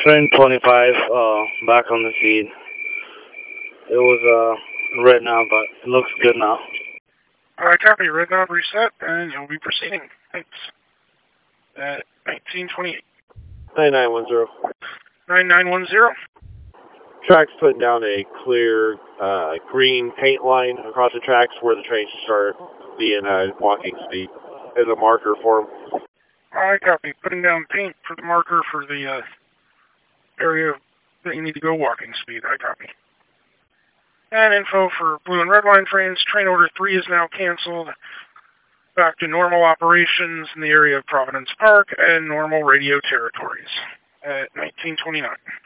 Train 25, back on the feed. It was, red now, but it looks good now. Alright, copy. Red knob reset, and you'll be proceeding. Thanks. 1928. 9910. 9910. Tracks putting down a clear green paint line across the tracks where the train should start being walking speed as a marker for them. Alright, copy. Putting down paint for the marker for the area that you need to go walking speed. I copy. And info for blue and red line trains. Train order 3 is now canceled. Back to normal operations in the area of Providence Park and normal radio territories at 1929.